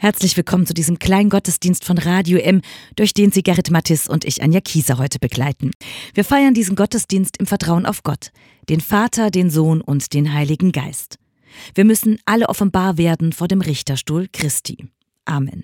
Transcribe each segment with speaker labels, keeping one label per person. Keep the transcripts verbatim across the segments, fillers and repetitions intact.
Speaker 1: Herzlich willkommen zu diesem kleinen Gottesdienst von Radio M, durch den Sie Gerrit Mattis und ich, Anja Kieser, heute begleiten. Wir feiern diesen Gottesdienst im Vertrauen auf Gott, den Vater, den Sohn und den Heiligen Geist. Wir müssen alle offenbar werden vor dem Richterstuhl Christi. Amen.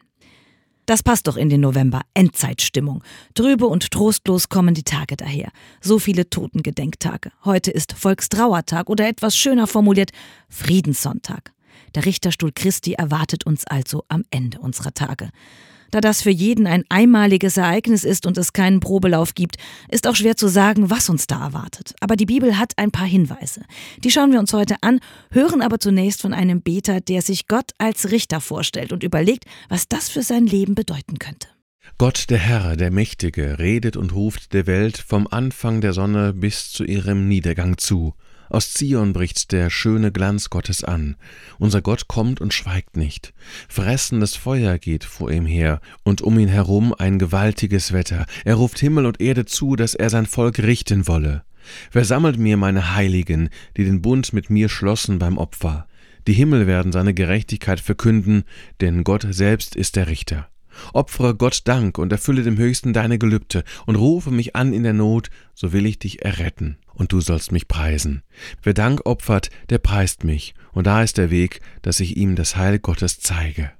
Speaker 1: Das passt doch in den November, Endzeitstimmung. Trübe und trostlos kommen die Tage daher. So viele Totengedenktage. Heute ist Volkstrauertag oder etwas schöner formuliert, Friedenssonntag. Der Richterstuhl Christi erwartet uns also am Ende unserer Tage. Da das für jeden ein einmaliges Ereignis ist und es keinen Probelauf gibt, ist auch schwer zu sagen, was uns da erwartet. Aber die Bibel hat ein paar Hinweise. Die schauen wir uns heute an, hören aber zunächst von einem Beter, der sich Gott als Richter vorstellt und überlegt, was das für sein Leben bedeuten könnte.
Speaker 2: Gott, der Herr, der Mächtige, redet und ruft der Welt vom Anfang der Sonne bis zu ihrem Niedergang zu. Aus Zion bricht der schöne Glanz Gottes an. Unser Gott kommt und schweigt nicht. Fressendes Feuer geht vor ihm her, und um ihn herum ein gewaltiges Wetter. Er ruft Himmel und Erde zu, dass er sein Volk richten wolle. Versammelt mir meine Heiligen, die den Bund mit mir schlossen beim Opfer. Die Himmel werden seine Gerechtigkeit verkünden, denn Gott selbst ist der Richter. Opfere Gott Dank und erfülle dem Höchsten deine Gelübde und rufe mich an in der Not, so will ich dich erretten, und du sollst mich preisen. Wer Dank opfert, der preist mich, und da ist der Weg, dass ich ihm das Heil Gottes zeige.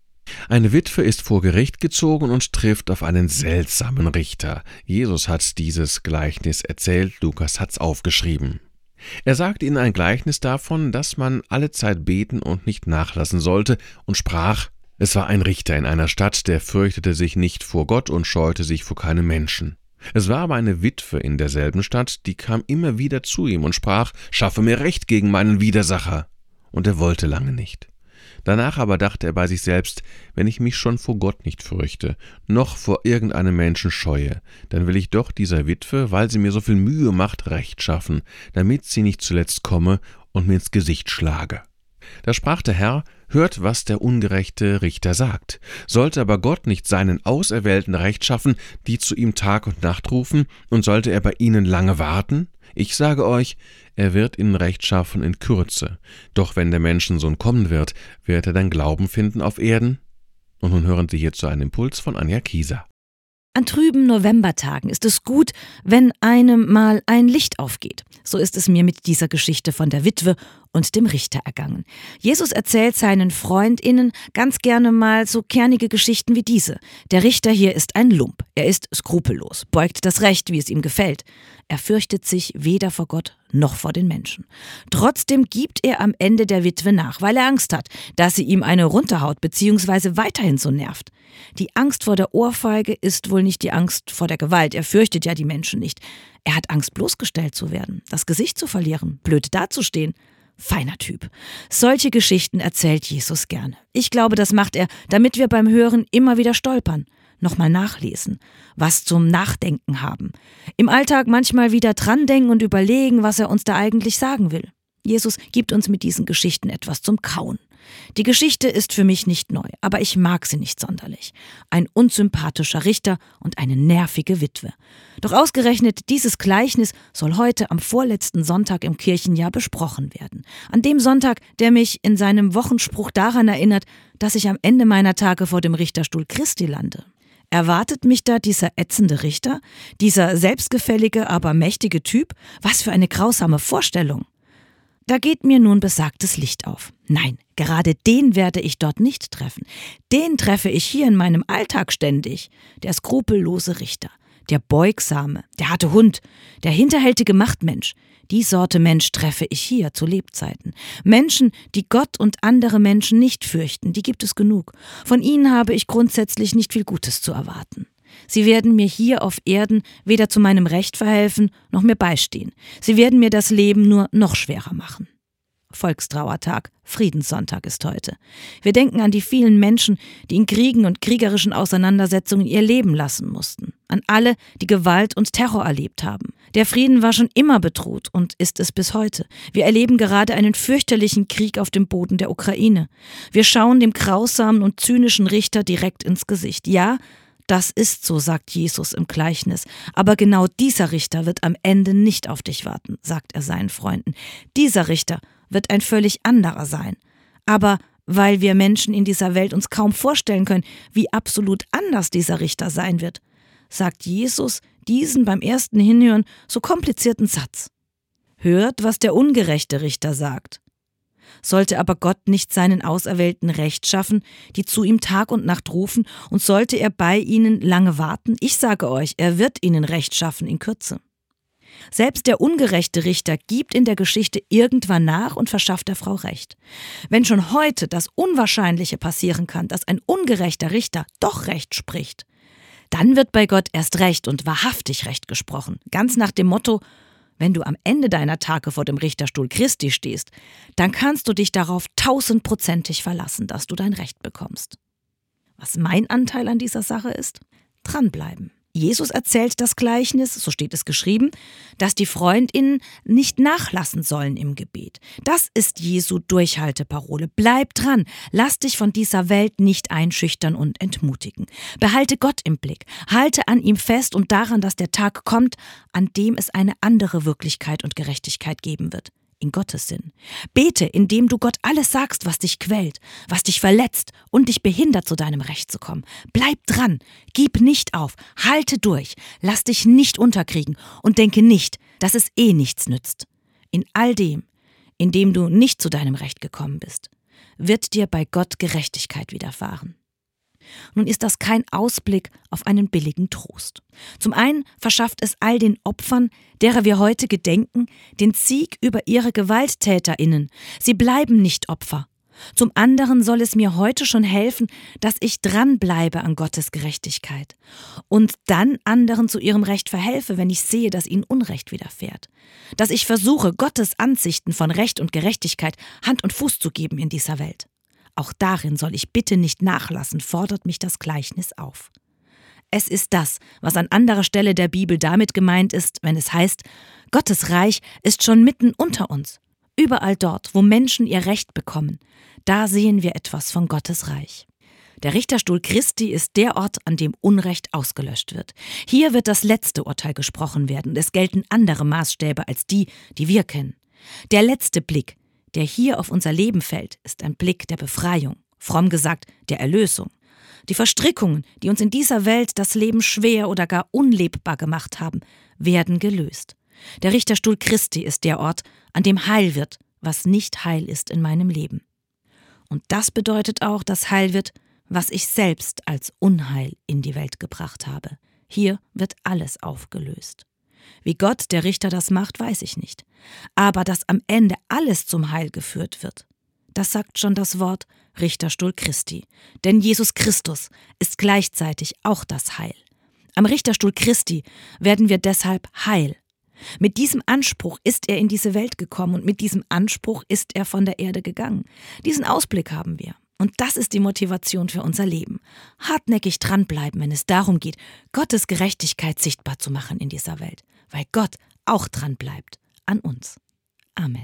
Speaker 2: Eine Witwe ist vor Gericht gezogen und trifft auf einen seltsamen Richter. Jesus hat dieses Gleichnis erzählt, Lukas hat's aufgeschrieben. Er sagt ihnen ein Gleichnis davon, dass man alle Zeit beten und nicht nachlassen sollte, und sprach: Es war ein Richter in einer Stadt, der fürchtete sich nicht vor Gott und scheute sich vor keinem Menschen. Es war aber eine Witwe in derselben Stadt, die kam immer wieder zu ihm und sprach: Schaffe mir Recht gegen meinen Widersacher. Und er wollte lange nicht. Danach aber dachte er bei sich selbst: Wenn ich mich schon vor Gott nicht fürchte, noch vor irgendeinem Menschen scheue, dann will ich doch dieser Witwe, weil sie mir so viel Mühe macht, Recht schaffen, damit sie nicht zuletzt komme und mir ins Gesicht schlage. Da sprach der Herr: Hört, was der ungerechte Richter sagt. Sollte aber Gott nicht seinen Auserwählten Recht schaffen, die zu ihm Tag und Nacht rufen, und sollte er bei ihnen lange warten? Ich sage euch, er wird ihnen Recht schaffen in Kürze. Doch wenn der Menschensohn kommen wird, wird er dann Glauben finden auf Erden? Und nun hören Sie hierzu einen Impuls von Anja Kieser.
Speaker 1: An trüben Novembertagen ist es gut, wenn einem mal ein Licht aufgeht. So ist es mir mit dieser Geschichte von der Witwe und dem Richter ergangen. Jesus erzählt seinen FreundInnen ganz gerne mal so kernige Geschichten wie diese. Der Richter hier ist ein Lump. Er ist skrupellos, beugt das Recht, wie es ihm gefällt. Er fürchtet sich weder vor Gott noch vor den Menschen. Trotzdem gibt er am Ende der Witwe nach, weil er Angst hat, dass sie ihm eine runterhaut bzw. weiterhin so nervt. Die Angst vor der Ohrfeige ist wohl nicht die Angst vor der Gewalt. Er fürchtet ja die Menschen nicht. Er hat Angst, bloßgestellt zu werden, das Gesicht zu verlieren, blöd dazustehen. Feiner Typ. Solche Geschichten erzählt Jesus gerne. Ich glaube, das macht er, damit wir beim Hören immer wieder stolpern, nochmal nachlesen, was zum Nachdenken haben. Im Alltag manchmal wieder dran denken und überlegen, was er uns da eigentlich sagen will. Jesus gibt uns mit diesen Geschichten etwas zum Kauen. Die Geschichte ist für mich nicht neu, aber ich mag sie nicht sonderlich. Ein unsympathischer Richter und eine nervige Witwe. Doch ausgerechnet dieses Gleichnis soll heute am vorletzten Sonntag im Kirchenjahr besprochen werden. An dem Sonntag, der mich in seinem Wochenspruch daran erinnert, dass ich am Ende meiner Tage vor dem Richterstuhl Christi lande. Erwartet mich da dieser ätzende Richter? Dieser selbstgefällige, aber mächtige Typ? Was für eine grausame Vorstellung! Da geht mir nun besagtes Licht auf. Nein, gerade den werde ich dort nicht treffen. Den treffe ich hier in meinem Alltag ständig. Der skrupellose Richter, der beugsame, der harte Hund, der hinterhältige Machtmensch. Die Sorte Mensch treffe ich hier zu Lebzeiten. Menschen, die Gott und andere Menschen nicht fürchten, die gibt es genug. Von ihnen habe ich grundsätzlich nicht viel Gutes zu erwarten. Sie werden mir hier auf Erden weder zu meinem Recht verhelfen, noch mir beistehen. Sie werden mir das Leben nur noch schwerer machen. Volkstrauertag, Friedenssonntag ist heute. Wir denken an die vielen Menschen, die in Kriegen und kriegerischen Auseinandersetzungen ihr Leben lassen mussten. An alle, die Gewalt und Terror erlebt haben. Der Frieden war schon immer bedroht und ist es bis heute. Wir erleben gerade einen fürchterlichen Krieg auf dem Boden der Ukraine. Wir schauen dem grausamen und zynischen Richter direkt ins Gesicht. Ja, das ist so, sagt Jesus im Gleichnis. Aber genau dieser Richter wird am Ende nicht auf dich warten, sagt er seinen Freunden. Dieser Richter wird ein völlig anderer sein. Aber weil wir Menschen in dieser Welt uns kaum vorstellen können, wie absolut anders dieser Richter sein wird, sagt Jesus diesen beim ersten Hinhören so komplizierten Satz. Hört, was der ungerechte Richter sagt. Sollte aber Gott nicht seinen Auserwählten Recht schaffen, die zu ihm Tag und Nacht rufen, und sollte er bei ihnen lange warten? Ich sage euch, er wird ihnen Recht schaffen in Kürze. Selbst der ungerechte Richter gibt in der Geschichte irgendwann nach und verschafft der Frau Recht. Wenn schon heute das Unwahrscheinliche passieren kann, dass ein ungerechter Richter doch Recht spricht, dann wird bei Gott erst recht und wahrhaftig Recht gesprochen. Ganz nach dem Motto: Wenn du am Ende deiner Tage vor dem Richterstuhl Christi stehst, dann kannst du dich darauf tausendprozentig verlassen, dass du dein Recht bekommst. Was mein Anteil an dieser Sache ist? Dranbleiben. Jesus erzählt das Gleichnis, so steht es geschrieben, dass die FreundInnen nicht nachlassen sollen im Gebet. Das ist Jesu Durchhalteparole. Bleib dran, lass dich von dieser Welt nicht einschüchtern und entmutigen. Behalte Gott im Blick, halte an ihm fest und daran, dass der Tag kommt, an dem es eine andere Wirklichkeit und Gerechtigkeit geben wird. In Gottes Sinn. Bete, indem du Gott alles sagst, was dich quält, was dich verletzt und dich behindert, zu deinem Recht zu kommen. Bleib dran, gib nicht auf, halte durch, lass dich nicht unterkriegen und denke nicht, dass es eh nichts nützt. In all dem, in dem du nicht zu deinem Recht gekommen bist, wird dir bei Gott Gerechtigkeit widerfahren. Nun ist das kein Ausblick auf einen billigen Trost. Zum einen verschafft es all den Opfern, derer wir heute gedenken, den Sieg über ihre GewalttäterInnen. Sie bleiben nicht Opfer. Zum anderen soll es mir heute schon helfen, dass ich dranbleibe an Gottes Gerechtigkeit und dann anderen zu ihrem Recht verhelfe, wenn ich sehe, dass ihnen Unrecht widerfährt. Dass ich versuche, Gottes Ansichten von Recht und Gerechtigkeit Hand und Fuß zu geben in dieser Welt. Auch darin soll ich bitte nicht nachlassen, fordert mich das Gleichnis auf. Es ist das, was an anderer Stelle der Bibel damit gemeint ist, wenn es heißt, Gottes Reich ist schon mitten unter uns. Überall dort, wo Menschen ihr Recht bekommen, da sehen wir etwas von Gottes Reich. Der Richterstuhl Christi ist der Ort, an dem Unrecht ausgelöscht wird. Hier wird das letzte Urteil gesprochen werden und es gelten andere Maßstäbe als die, die wir kennen. Der letzte Blick, der hier auf unser Leben fällt, ist ein Blick der Befreiung, fromm gesagt der Erlösung. Die Verstrickungen, die uns in dieser Welt das Leben schwer oder gar unlebbar gemacht haben, werden gelöst. Der Richterstuhl Christi ist der Ort, an dem heil wird, was nicht heil ist in meinem Leben. Und das bedeutet auch, dass heil wird, was ich selbst als Unheil in die Welt gebracht habe. Hier wird alles aufgelöst. Wie Gott, der Richter, das macht, weiß ich nicht. Aber dass am Ende alles zum Heil geführt wird, das sagt schon das Wort Richterstuhl Christi. Denn Jesus Christus ist gleichzeitig auch das Heil. Am Richterstuhl Christi werden wir deshalb heil. Mit diesem Anspruch ist er in diese Welt gekommen und mit diesem Anspruch ist er von der Erde gegangen. Diesen Ausblick haben wir. Und das ist die Motivation für unser Leben. Hartnäckig dranbleiben, wenn es darum geht, Gottes Gerechtigkeit sichtbar zu machen in dieser Welt. Weil Gott auch dran bleibt an uns. Amen.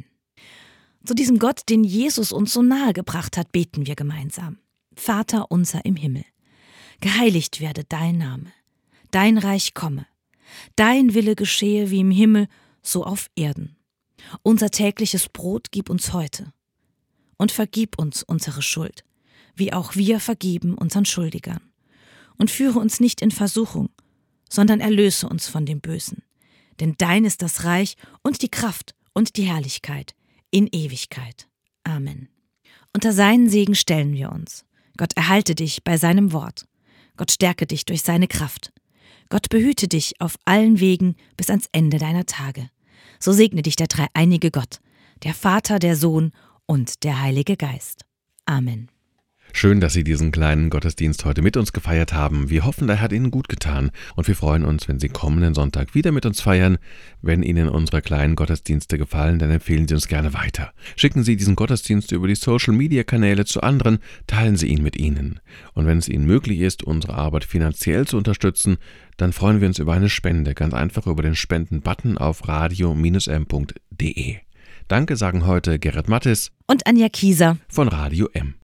Speaker 1: Zu diesem Gott, den Jesus uns so nahe gebracht hat, beten wir gemeinsam. Vater unser im Himmel, geheiligt werde dein Name, dein Reich komme, dein Wille geschehe wie im Himmel, so auf Erden. Unser tägliches Brot gib uns heute und vergib uns unsere Schuld, wie auch wir vergeben unseren Schuldigern. Und führe uns nicht in Versuchung, sondern erlöse uns von dem Bösen. Denn dein ist das Reich und die Kraft und die Herrlichkeit in Ewigkeit. Amen. Unter seinen Segen stellen wir uns. Gott erhalte dich bei seinem Wort. Gott stärke dich durch seine Kraft. Gott behüte dich auf allen Wegen bis ans Ende deiner Tage. So segne dich der dreieinige Gott, der Vater, der Sohn und der Heilige Geist. Amen.
Speaker 2: Schön, dass Sie diesen kleinen Gottesdienst heute mit uns gefeiert haben. Wir hoffen, er hat Ihnen gut getan und wir freuen uns, wenn Sie kommenden Sonntag wieder mit uns feiern. Wenn Ihnen unsere kleinen Gottesdienste gefallen, dann empfehlen Sie uns gerne weiter. Schicken Sie diesen Gottesdienst über die Social-Media-Kanäle zu anderen, teilen Sie ihn mit ihnen. Und wenn es Ihnen möglich ist, unsere Arbeit finanziell zu unterstützen, dann freuen wir uns über eine Spende, ganz einfach über den Spenden-Button auf radio Bindestrich m Punkt de. Danke sagen heute Gerrit Mattis
Speaker 1: und Anja Kieser
Speaker 2: von Radio M.